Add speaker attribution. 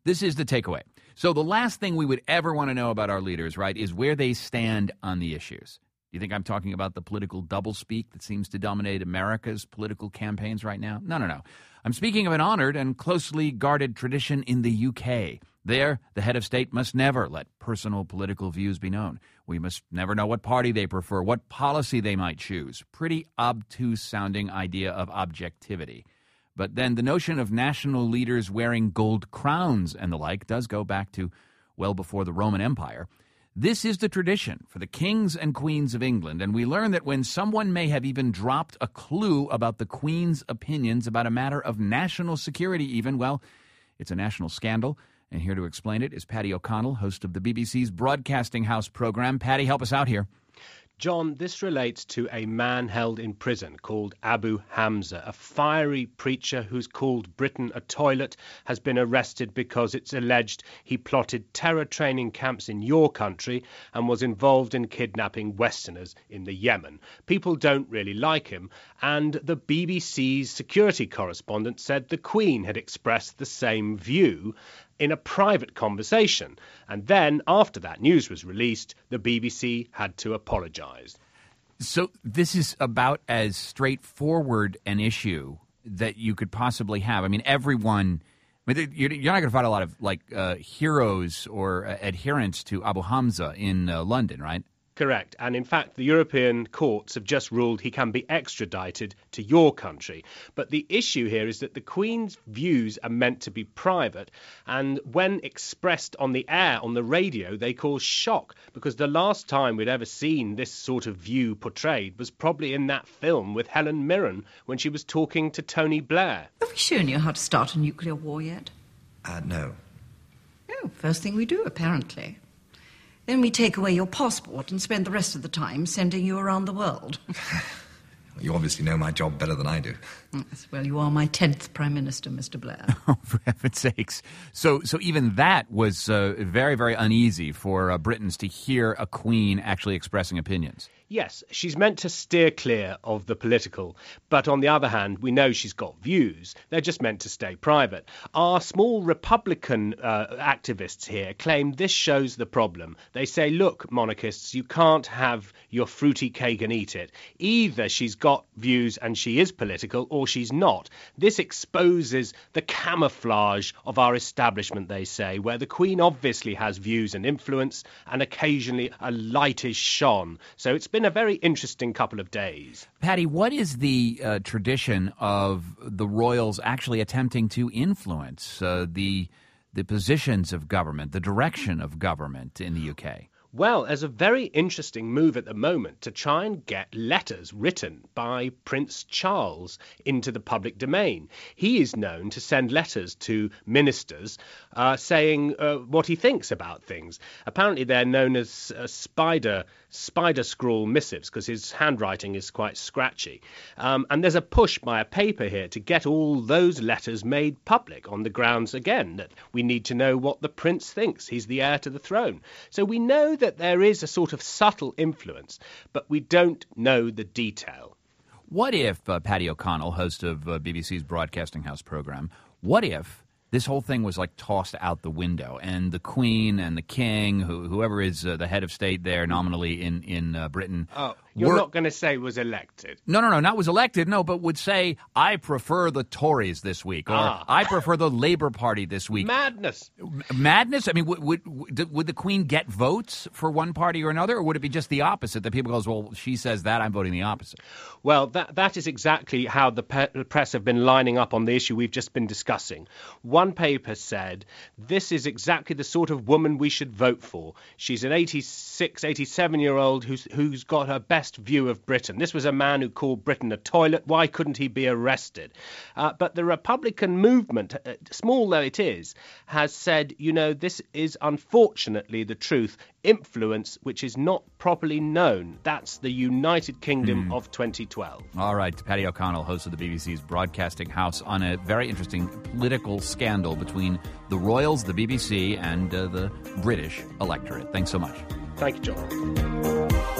Speaker 1: This is the takeaway. So the last thing we would ever want to know about our leaders, right, is where they stand on the issues. Do you think I'm talking about the political doublespeak that seems to dominate America's political campaigns right now? No. I'm speaking of an honored and closely guarded tradition in the UK. There, the head of state must never let personal political views be known. We must never know what party they prefer, what policy they might choose. Pretty obtuse-sounding idea of objectivity. But then the notion of national leaders wearing gold crowns and the like does go back to well before the Roman Empire. This is the tradition for the kings and queens of England, and we learn that when someone may have even dropped a clue about the Queen's opinions about a matter of national security even, well, it's a national scandal. And here to explain it is Paddy O'Connell, host of the BBC's Broadcasting House program. Paddy, help us out here.
Speaker 2: John, this relates to a man held in prison called Abu Hamza. A fiery preacher who's called Britain a toilet has been arrested because it's alleged he plotted terror training camps in your country and was involved in kidnapping Westerners in the Yemen. People don't really like him, and the BBC's security correspondent said the Queen had expressed the same view in a private conversation. And then, after that news was released, the BBC had to apologise.
Speaker 1: So this is about as straightforward an issue that you could possibly have. I mean, everyone... you're not going to find a lot of, heroes or adherents to Abu Hamza in London, right?
Speaker 2: Correct. And in fact, the European courts have just ruled he can be extradited to your country. But the issue here is that the Queen's views are meant to be private. And when expressed on the air, on the radio, they cause shock. Because the last time we'd ever seen this sort of view portrayed was probably in that film with Helen Mirren when she was talking to Tony Blair.
Speaker 3: Have we shown you how to start a nuclear war yet?
Speaker 4: No.
Speaker 3: Oh, first thing we do, apparently. Then we take away your passport and spend the rest of the time sending you around the world.
Speaker 4: You obviously know my job better than I do.
Speaker 3: Yes, well, you are my 10th Prime Minister, Mr. Blair.
Speaker 1: Oh, for heaven's sakes. So even that was very, very uneasy for Britons to hear a Queen actually expressing opinions.
Speaker 2: Yes, she's meant to steer clear of the political, but on the other hand, we know she's got views. They're just meant to stay private. Our small Republican activists here claim this shows the problem. They say, look, monarchists, you can't have your fruity cake and eat it. Either she's got views and she is political, or she's not. This exposes the camouflage of our establishment, they say, where the Queen obviously has views and influence, and occasionally a light is shone. So it's been a very interesting couple of days.
Speaker 1: Paddy, what is the tradition of the royals actually attempting to influence the positions of government, the direction of government in the UK?
Speaker 2: Well, there's a very interesting move at the moment to try and get letters written by Prince Charles into the public domain. He is known to send letters to ministers saying what he thinks about things. Apparently they're known as spider scrawl missives because his handwriting is quite scratchy. And there's a push by a paper here to get all those letters made public on the grounds, again, that we need to know what the prince thinks. He's the heir to the throne. So we know that there is a sort of subtle influence, but we don't know the detail.
Speaker 1: What if, Paddy O'Connell, host of BBC's Broadcasting House program, what if this whole thing was like tossed out the window and the Queen and the King, whoever is the head of state there nominally in Britain...
Speaker 2: You're not going to say was elected.
Speaker 1: No, not was elected, no, but would say, I prefer the Tories this week, or I prefer the Labour Party this week.
Speaker 2: Madness.
Speaker 1: Madness? I mean, would the Queen get votes for one party or another, or would it be just the opposite, that people goes, well, she says that, I'm voting the opposite?
Speaker 2: Well, that is exactly how the press have been lining up on the issue we've just been discussing. One paper said, this is exactly the sort of woman we should vote for. She's an 86, 87-year-old who's got her best view of Britain. This was a man who called Britain a toilet. Why couldn't he be arrested? But the Republican movement, small though it is, has said, this is unfortunately the truth. Influence which is not properly known. That's the United Kingdom of 2012.
Speaker 1: All right, Paddy O'Connell, host of the BBC's Broadcasting House, on a very interesting political scandal between the royals, the BBC, and the British electorate. Thanks so much.
Speaker 2: Thank you, John.